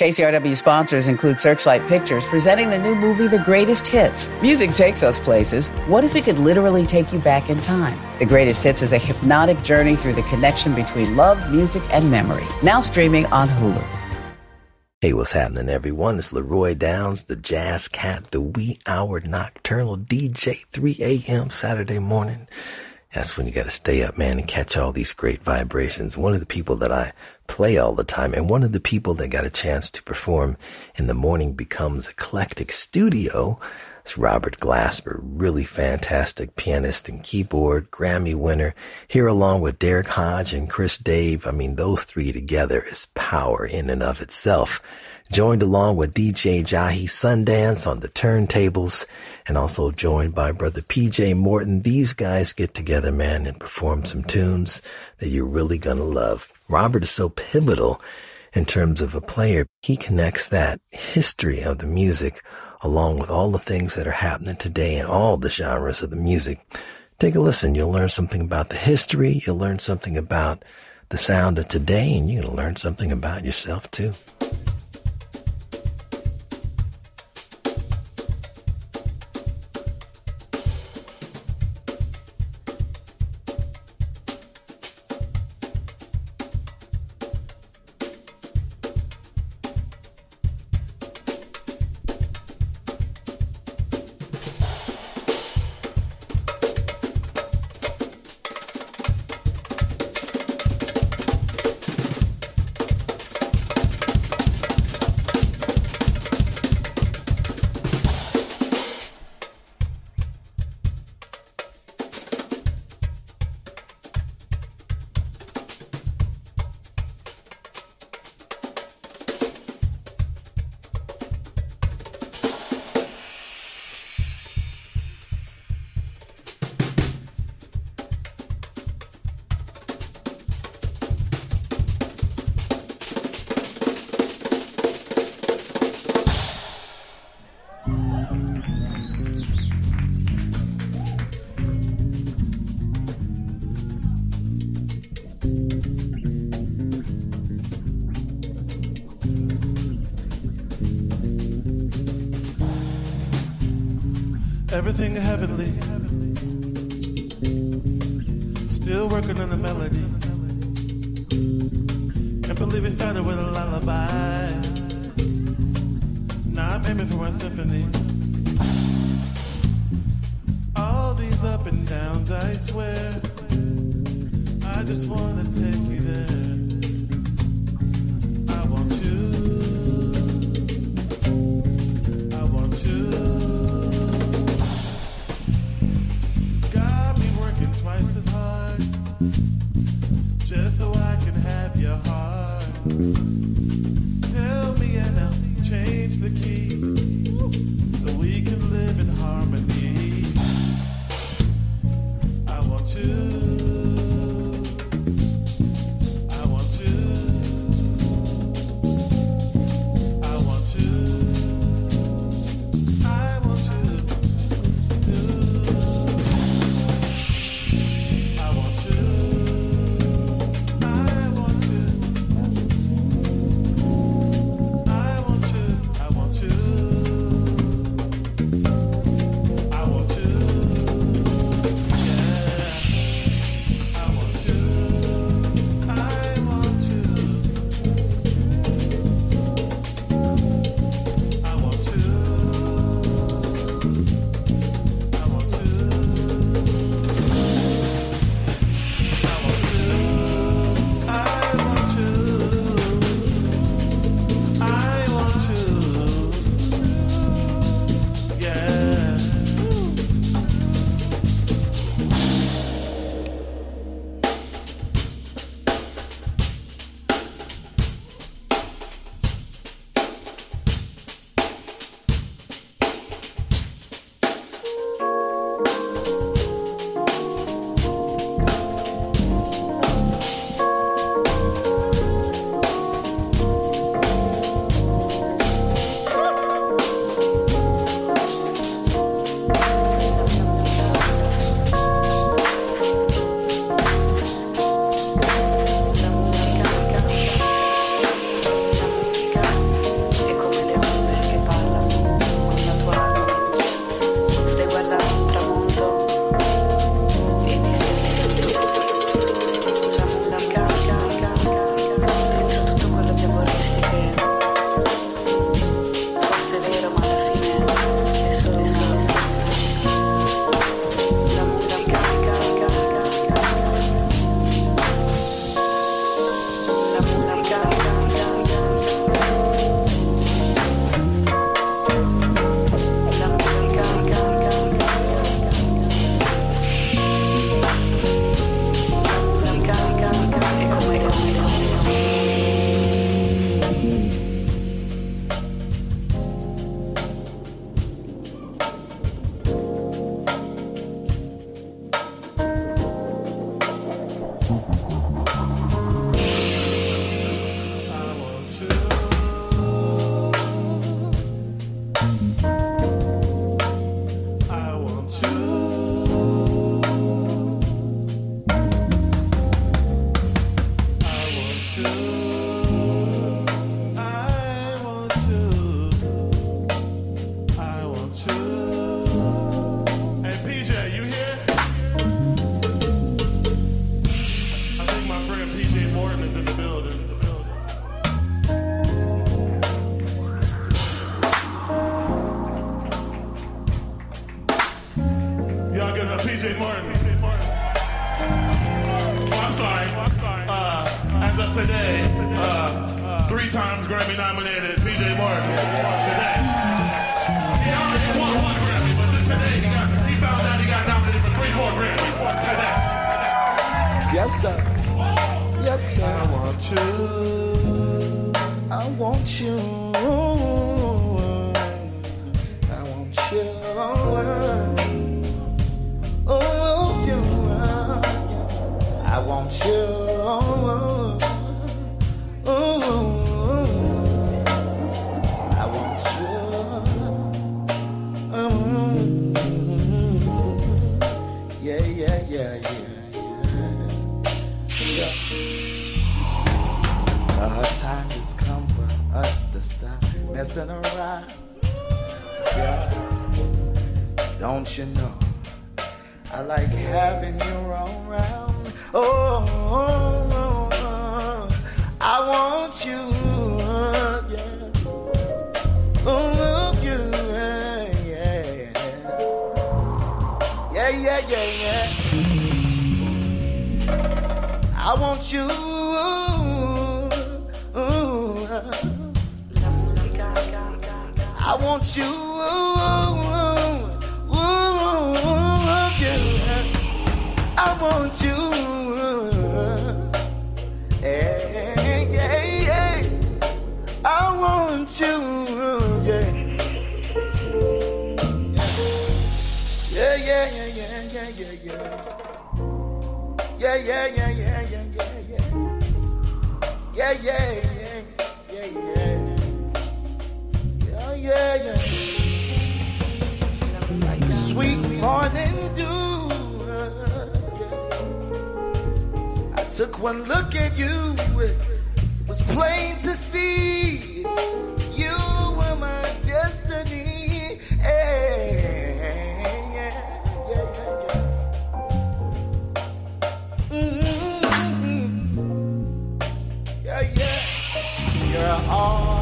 KCRW sponsors include Searchlight Pictures, presenting the new movie, The Greatest Hits. Music takes us places. What if it could literally take you back in time? The Greatest Hits is a hypnotic journey through the connection between love, music, and memory. Now streaming on Hulu. Hey, what's happening, everyone? It's Leroy Downs, the Jazz Cat, the wee hour nocturnal DJ, 3 a.m. Saturday morning. That's when you got to stay up, man, and catch all these great vibrations. One of the people that I play all the time, and one of the people that got a chance to perform in the Morning Becomes Eclectic studio, is Robert Glasper, really fantastic pianist and keyboard, Grammy winner, here along with Derek Hodge and Chris Dave. I mean, those three together is power in and of itself. Joined along with DJ Jahi Sundance on the turntables, and also joined by brother PJ Morton. These guys get together, man, and perform some tunes that you're really gonna love. Robert is so pivotal in terms of a player. He connects that history of the music along with all the things that are happening today in all the genres of the music. Take a listen. You'll learn something about the history. You'll learn something about the sound of today, and you're gonna learn something about yourself too. Everything heavenly, still working on the melody. Can't believe it started with a lullaby. Now I'm aiming for a symphony. All these up and downs, I swear, I just wanna take you there. I want you. I want you. Twice as hard, just so I can have your heart. Tell me and I'll change the key, so we can live in harmony. I want you. I want PJ Morton. I'm sorry. As of today, 3 times Grammy nominated PJ Morton today. He already won 1 Grammy, but today he found out he got nominated for 3 more Grammys today. Yes, sir. Yes, sir. I want you. I want you. I want you. Oh, you. I want you. I want you. Yeah, yeah, yeah, yeah. Our time has come for us to stop messing around. Yeah. Don't you know I like having you around? Oh, I want you. Yeah. Oh, you. Yeah. Yeah, yeah, yeah, yeah. I want you. I want you, yeah. I want you, hey, yeah, yeah. I want you, yeah. Yeah, yeah, yeah, yeah, yeah, yeah, yeah. Yeah, yeah, yeah, yeah, yeah, yeah, yeah. Yeah, yeah, yeah, yeah, yeah. Yeah, yeah. Like sweet morning dew. I took one look at you. It was plain to see you were my destiny. Hey, yeah, yeah, yeah, yeah. Yeah, yeah. You're all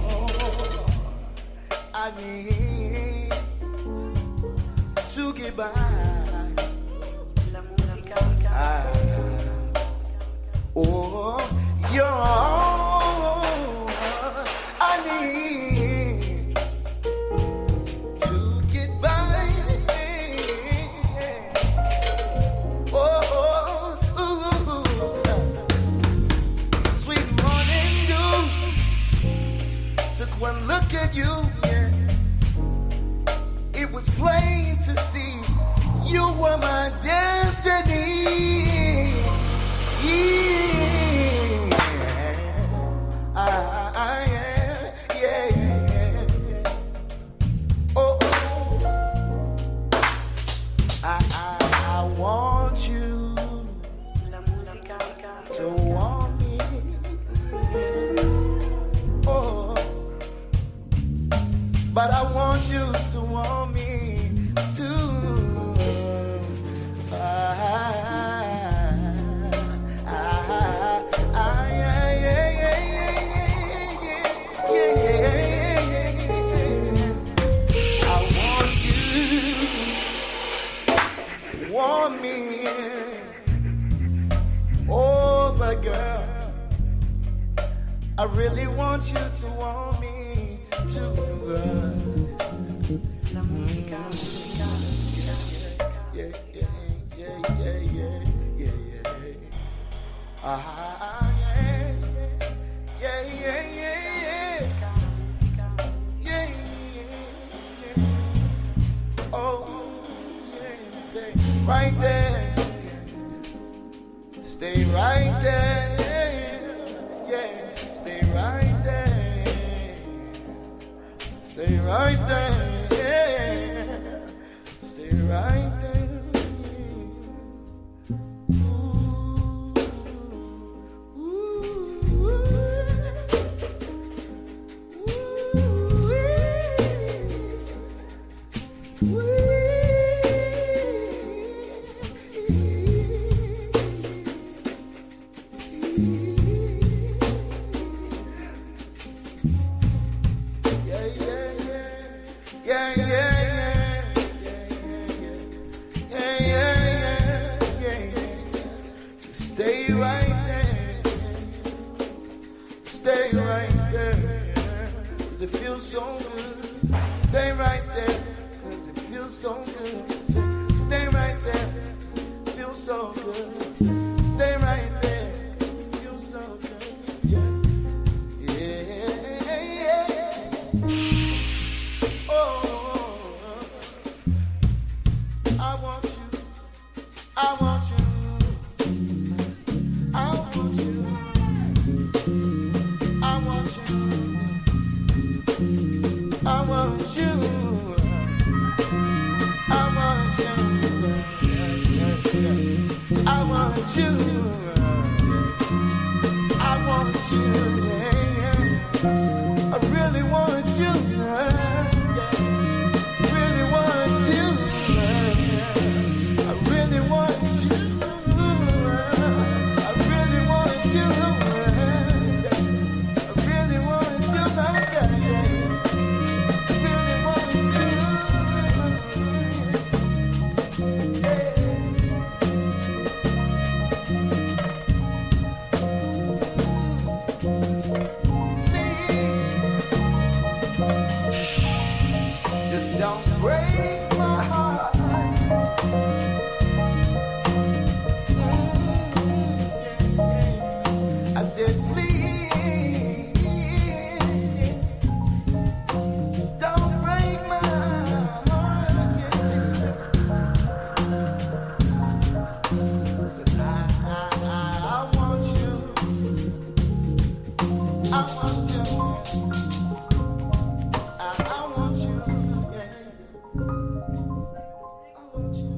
I need to get by. Oh, you're all I need to get by. Oh, sweet morning dew. Took one look at you. It was plain to see you were my destiny. Yeah, yeah, yeah. Oh, I want you to want me. Oh, but I want you to want me too. Want me, oh, but girl, I really want you to want me too. Yeah, yeah, yeah, yeah, yeah, yeah, yeah. Yeah, yeah, yeah, yeah, yeah, yeah. Oh. Stay right there. Stay right there. Yeah, stay right there. Stay right there. Stay right there. Yeah, right there. Stay right there. 'Cause it feels so good. Stay right there. 'Cause it feels so good. Stay right there. It feels so good. Stay right there. 'Cause it feels so good. Yeah. Oh, I want you. I want you. I want you. I want you. I want you. I want you. I want you. I want you. I really want you. Really want you. I really want you. I really want you. I really want you, my girl. I really want you. Just don't break my heart. I said, please, don't break my heart. 'Cause I want you. I want you. I want you. Yeah. I want you.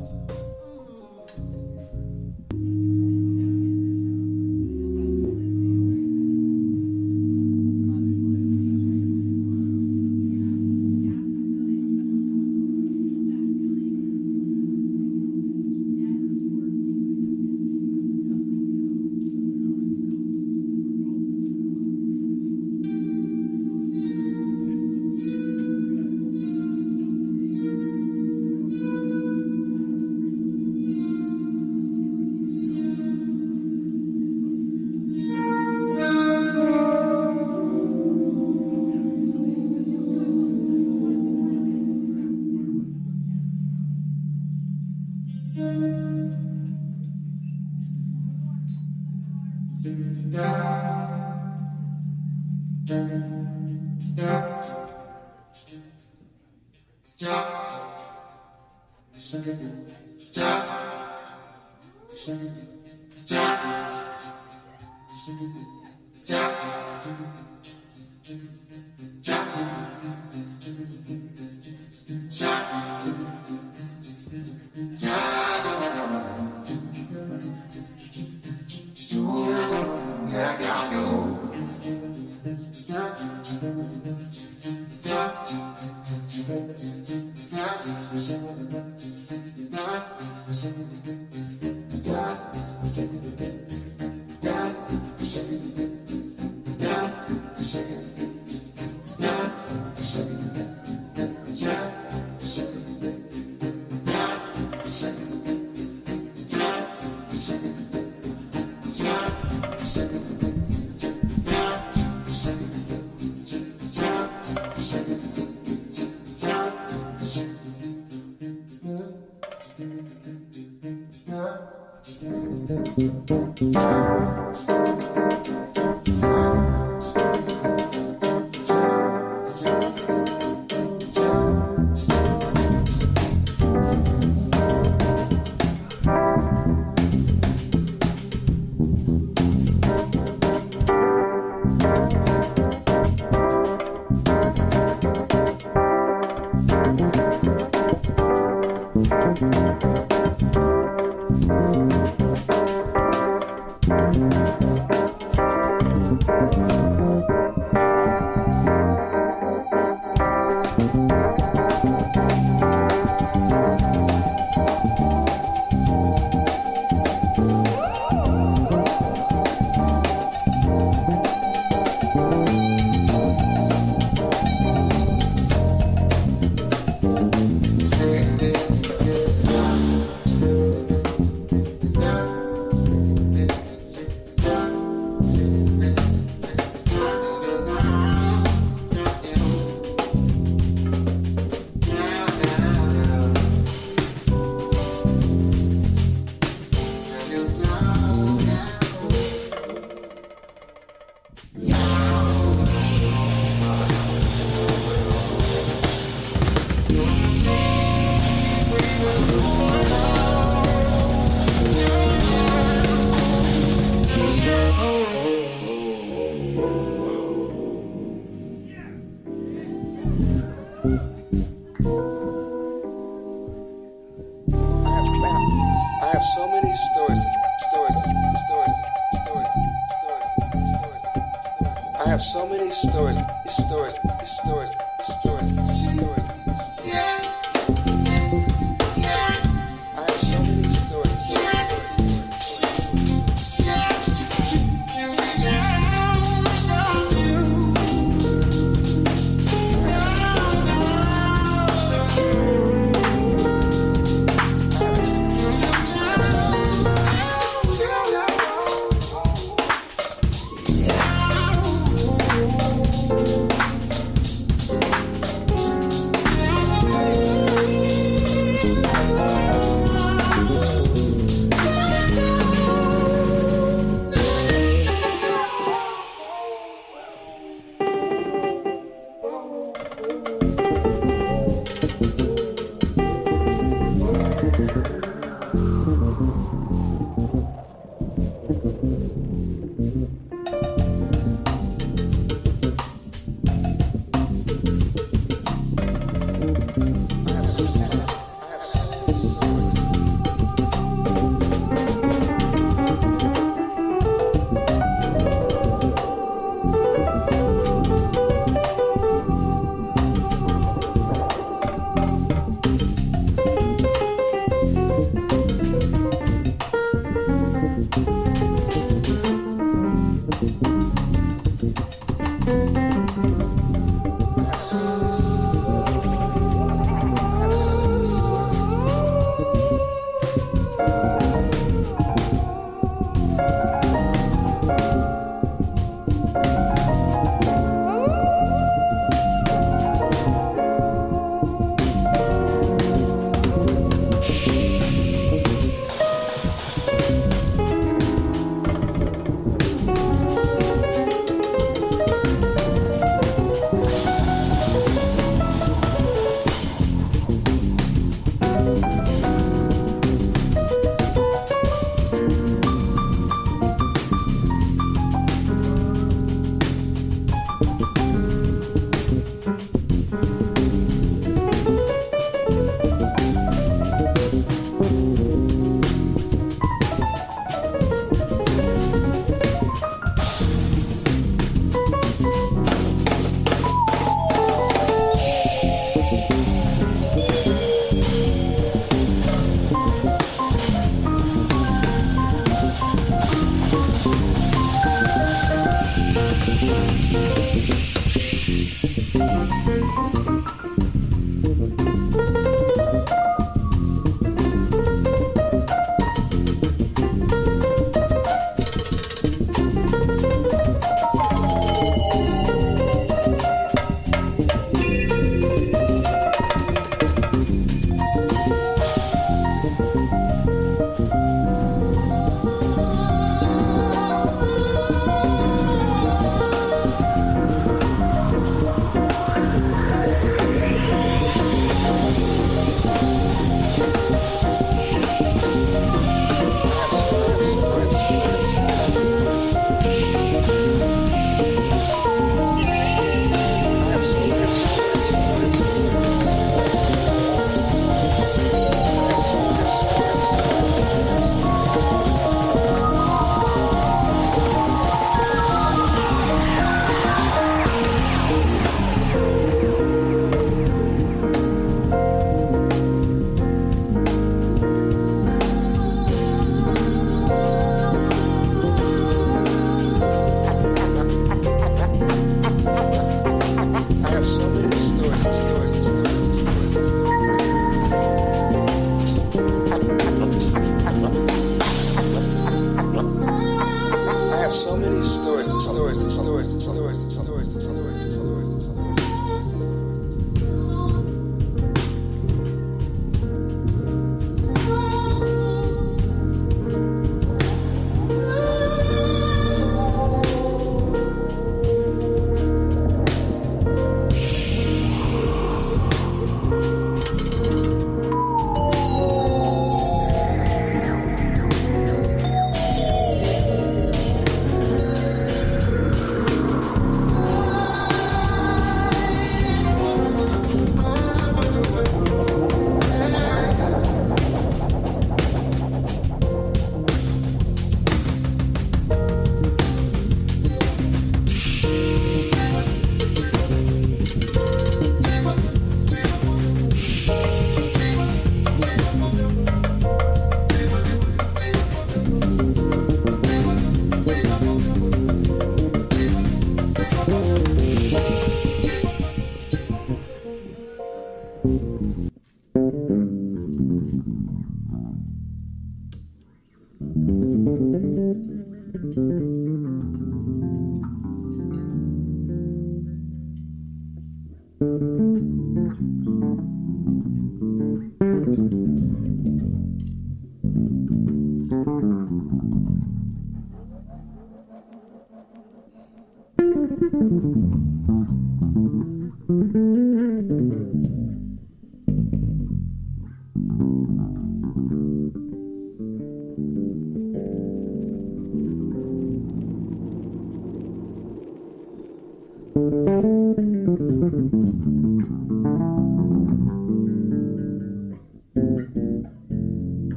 many stories. I have so many stories. Stories. I have so many stories.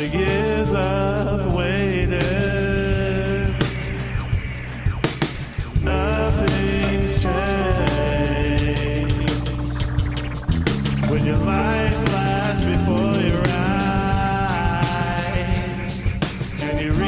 years of waiting, nothing's changed. When your life flashes before your eyes, and you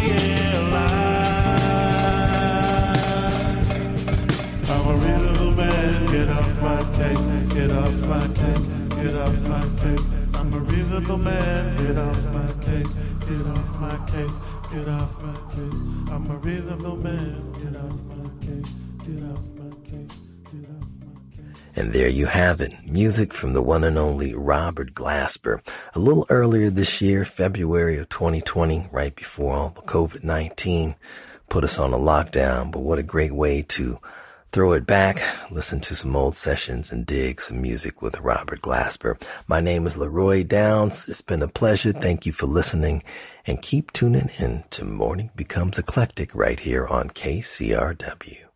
realize I'm a reasonable man. Get off my case, get off my case, get off my case. I'm a reasonable man. Get off my case, get off my case, get off my case. I'm a reasonable man. Get off my case, get off my case, get off my case. And there you have it. Music from the one and only Robert Glasper. A little earlier this year, February of 2020, right before all the COVID-19 put us on a lockdown. But what a great way to throw it back, listen to some old sessions, and dig some music with Robert Glasper. My name is Leroy Downs. It's been a pleasure. Thank you for listening. And keep tuning in to Morning Becomes Eclectic right here on KCRW.